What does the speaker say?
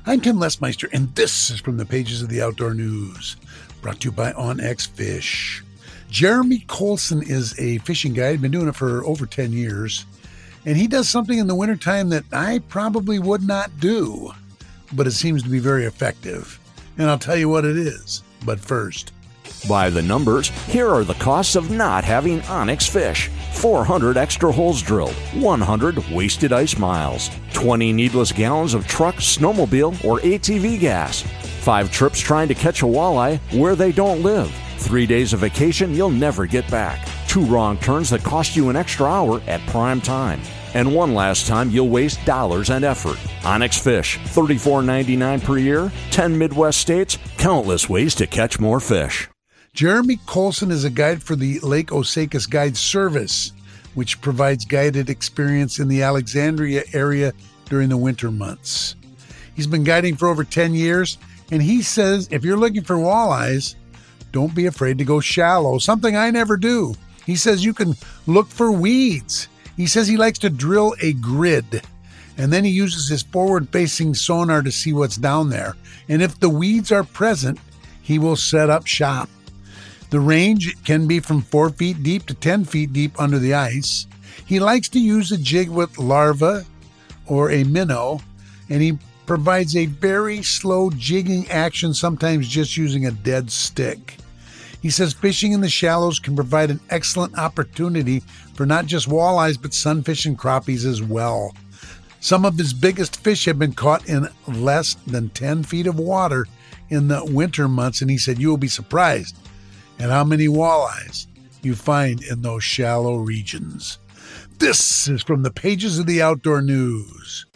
I'm Tim Lesmeister, and this is from the pages of the Outdoor News, brought to you by OnX Fish. Jeremy Colson is a fishing guide, been doing it for over 10 years, and he does something in the wintertime that I probably would not do, but it seems to be very effective. And I'll tell you what it is, but first. By the numbers, here are the costs of not having OnX Fish. 400 extra holes drilled, 100 wasted ice miles, 20 needless gallons of truck, snowmobile, or ATV gas, 5 trips trying to catch a walleye where they don't live, 3 days of vacation you'll never get back, 2 wrong turns that cost you an extra hour at prime time, and 1 last time you'll waste dollars and effort. OnX Fish, $34.99 per year, 10 Midwest states, countless ways to catch more fish. Jeremy Colson is a guide for the Lake Osakis Guide Service, which provides guided experience in the Alexandria area during the winter months. He's been guiding for over 10 years, and he says if you're looking for walleyes, don't be afraid to go shallow, something I never do. He says you can look for weeds. He says he likes to drill a grid, and then he uses his forward-facing sonar to see what's down there. And if the weeds are present, he will set up shop. The range can be from 4 feet deep to 10 feet deep under the ice. He likes to use a jig with larva or a minnow, and he provides a very slow jigging action, sometimes just using a dead stick. He says fishing in the shallows can provide an excellent opportunity for not just walleyes, but sunfish and crappies as well. Some of his biggest fish have been caught in less than 10 feet of water in the winter months, and he said you will be surprised at how many walleyes you find in those shallow regions. This is from the pages of the Outdoor News.